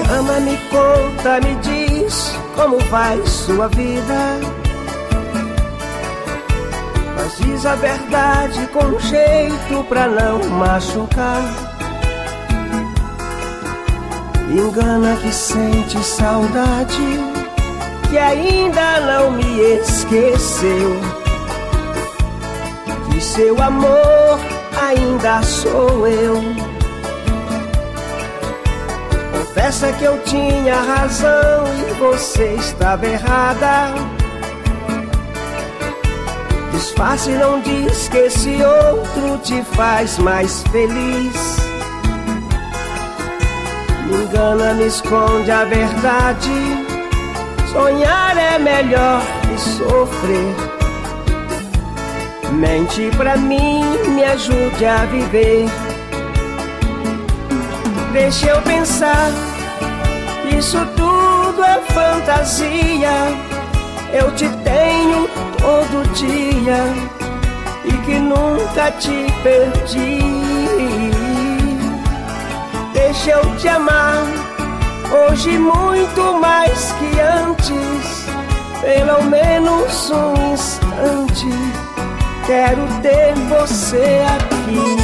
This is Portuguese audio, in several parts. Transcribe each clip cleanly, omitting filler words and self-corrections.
Chama, me conta, me diz como vai sua vida. Mas diz a verdade com jeito pra não machucar. Engana que sente saudade, que ainda não me esqueceu, que seu amor ainda sou eu. Confessa que eu tinha razão e você estava errada. Disfarce, não diz que esse outro te faz mais feliz. Me engana, me esconde a verdade. Sonhar é melhor que sofrer. Mente pra mim, me ajude a viver. Deixa eu pensar, isso tudo é fantasia. Eu te tenho todo dia e que nunca te perdi. Deixa eu te amar, hoje muito mais que antes. Pelo menos um instante, quero ter você aqui.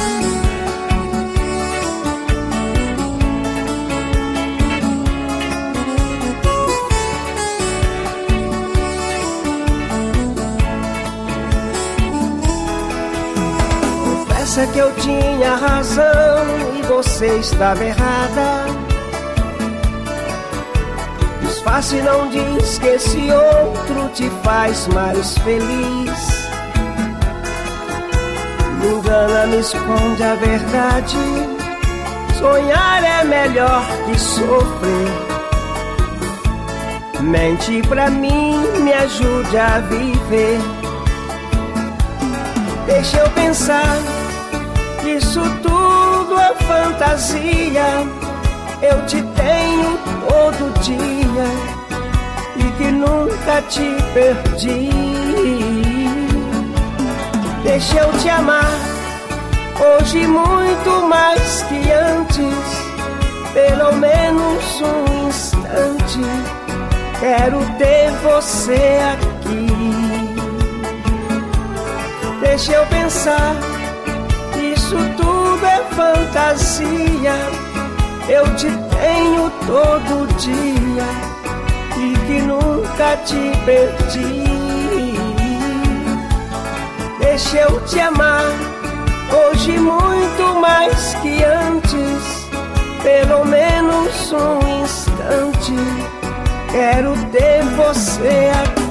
Confessa que eu tinha razão e você estava errada. Disfarce, não diz que esse outro te faz mais feliz. Me engana, me esconde a verdade. Sonhar é melhor que sofrer. Mente pra mim, me ajude a viver. Deixa eu pensar, isso tudo é fantasia. Eu te tenho todo dia e que nunca te perdi. Deixa eu te amar, hoje muito mais que antes. Pelo menos um instante, quero ter você aqui. Deixa eu pensar, isso tudo é fantasia. Eu te tenho todo dia e que nunca te perdi. Deixa eu te amar, hoje muito mais que antes. Pelo menos um instante, quero ter você aqui.